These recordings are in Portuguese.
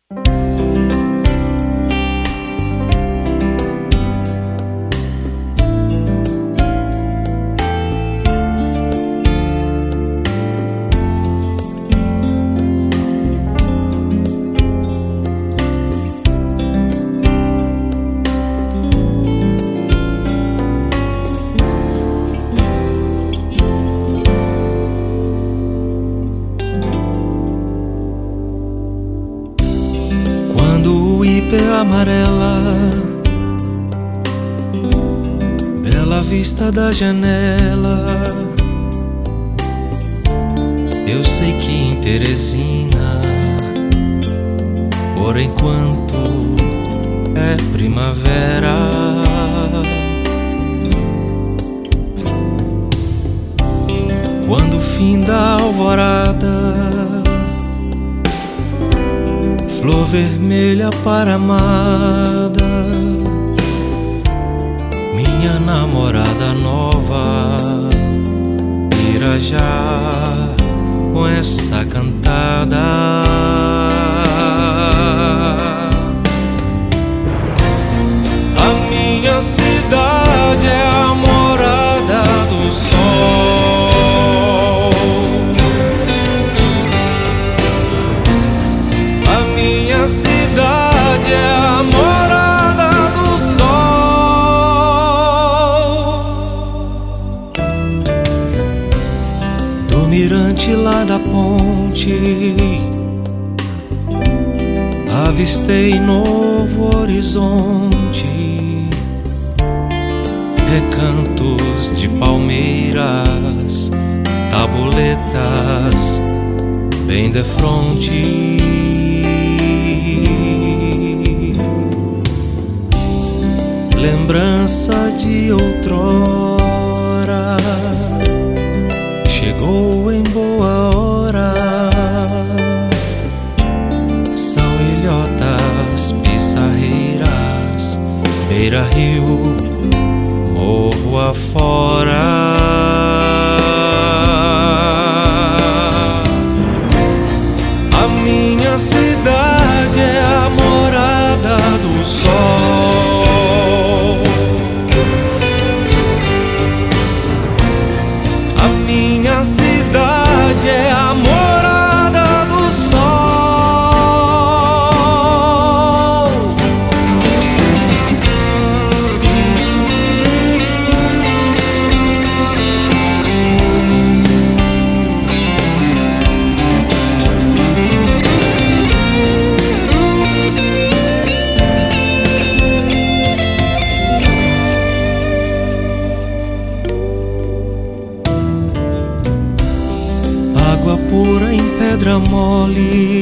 Quando o ipê amarela, bela vista da janela, eu sei que em Teresina, por enquanto é primavera. Quando o fim da alvorada, flor vermelha para amada, minha namorada nova, irá já com essa cantada. A minha cidade é a morada do sol. A minha cidade é a morada do sol. Do mirante lá da ponte, avistei novo horizonte, recantos de palmeiras, tabuletas bem defronte. Lembrança de outrora chegou em boa hora. São ilhotas, pissarreiras, beira-rio, morro afora. A minha cidade é a morada do sol. A minha cidade é a morada do sol. Água pura em pedra mole,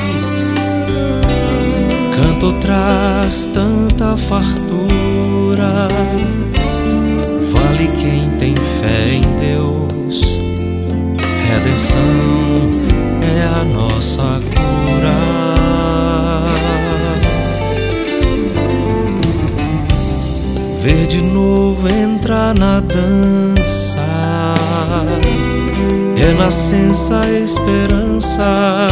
canto traz tanta fartura. Vale quem tem fé em Deus, redenção é a nossa cura. Ver de novo entrar na dança, é nascença a esperança.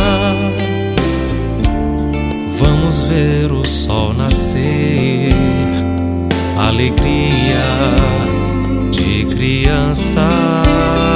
Vamos ver o sol nascer, alegria de criança.